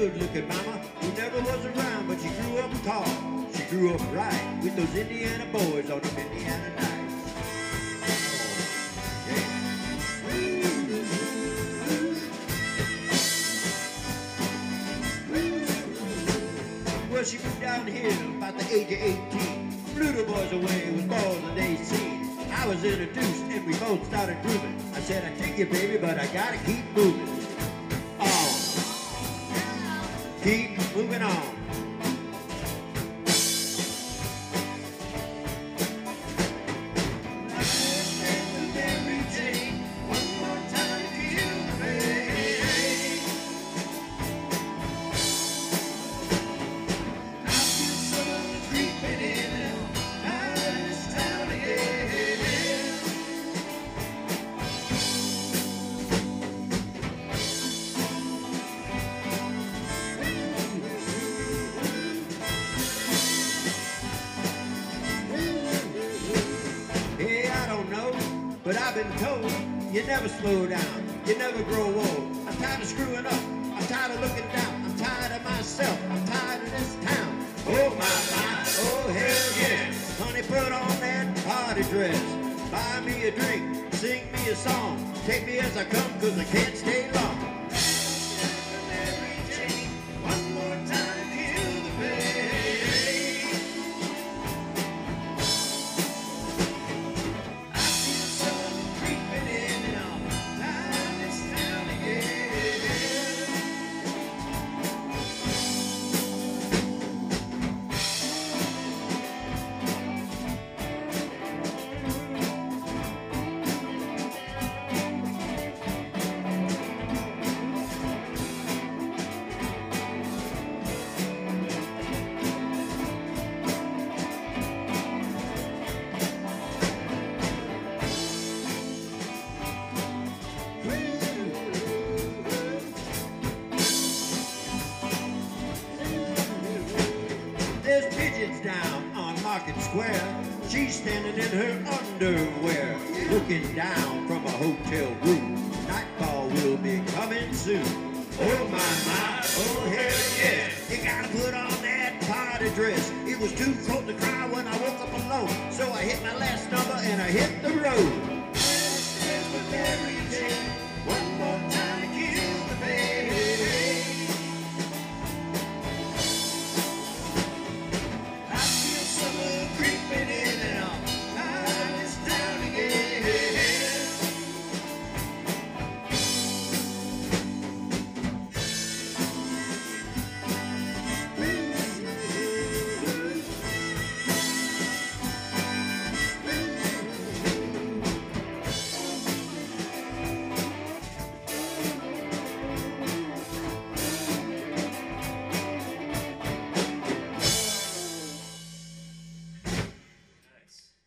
good-looking mama who never was around, but she grew up tall. She grew up right with those Indiana boys on them Indiana nights. Oh, yeah. Well, she moved down here about the age of 18. Blew the boys away with balls that they seen. I was introduced and we both started grooving. I said, I take you, baby, but I gotta keep moving. On. Keep moving on. But I've been told you never slow down, you never grow old. I'm tired of screwing up, I'm tired of looking down, I'm tired of myself, I'm tired of this town. Oh my, oh hell yeah. Honey, put on that party dress, buy me a drink, sing me a song, take me as I come, cause I can't stay long. There's pigeons down on Market Square. She's standing in her underwear, looking down from a hotel room. Nightfall will be coming soon. Oh my, oh hell yeah. You gotta put on that party dress. It was too cold